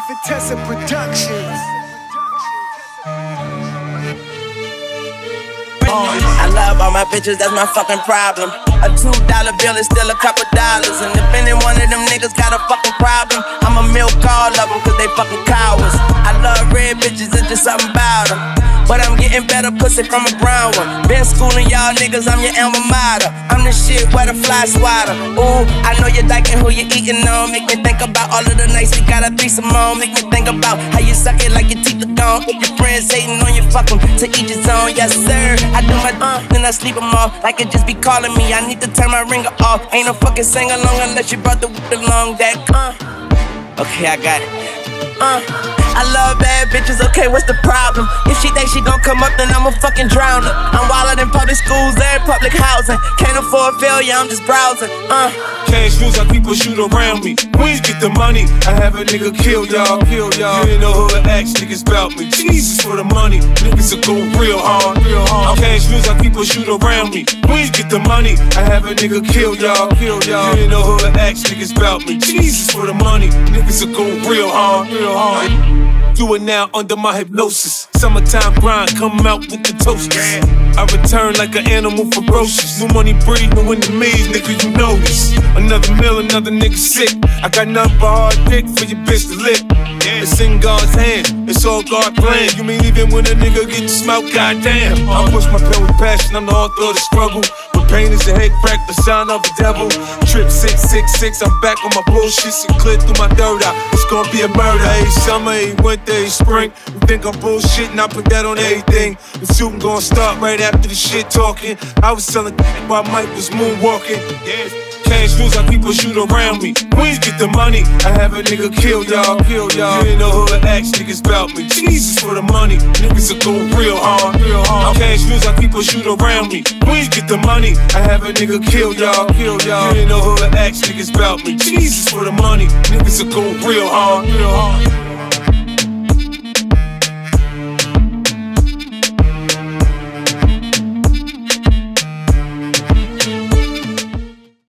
Prophetessa Productions. I love all my bitches, that's my fucking problem. A $2 bill is still a couple dollars. And if any one of them niggas got a fucking problem, I'ma milk all of them cause they fucking cowards. I love red bitches, it's just something about them. But I'm getting better pussy from a brown one. Been schooling y'all niggas, I'm your alma mater. I'm the shit where the fly swatter. Ooh, I know you're liking who you eating on. Make me think about all of the nights we got a threesome on. Make me think about how you suck it like your teeth are gone. If your friends hating on you, fuck them, to each his own, yes sir. I do my then I sleep them off. Like it just be calling me, I need to turn my ringer off. Ain't no fucking sing along unless you brought the along that okay, I got it. I love bad bitches, okay, what's the problem? If she think she gon' come up, then I'ma fucking drown her. I'm wildin' in public schools and public housing. Can't afford failure, I'm just browsing. Cash rules how people shoot around me. When you get the money, I have a nigga kill y'all. You ain't know who to ask niggas about me. Jesus for the money, niggas will go real hard. Cash rules how people shoot around me. When you get the money, I have a nigga kill y'all. You ain't know who to ask niggas about me. Jesus for the money, niggas will go real hard. Do it now under my hypnosis. Summertime grind, come out with the toasters. I return like an animal ferocious. New money breed, new enemies, nigga, you know this. Another meal, another nigga sick. I got nothing but hard dick for your bitch to lick. It's in God's hand, it's all God planned. You mean even when a nigga get smoked, goddamn. I push my pen with passion, I'm the author of the struggle. With pain is a head crack, the sign of the devil. Trip 666, I'm back on my bullshit. So clear through my dirt out, it's gonna be a murder. Hey, summer, hey, winter, hey, spring. You think I'm bullshitting, I put that on everything. The shooting gonna start right after the shit talking. I was selling while Mike was moonwalking. Cash rules how people shoot around me. When you get the money, I have a nigga kill y'all. You ain't know who to ask niggas about me. Jesus for the money, niggas will go real hard. Cash rules how people shoot around me. When you get the money, I have a nigga kill y'all. You ain't know who to ask niggas about me. Jesus for the money, niggas will go real hard.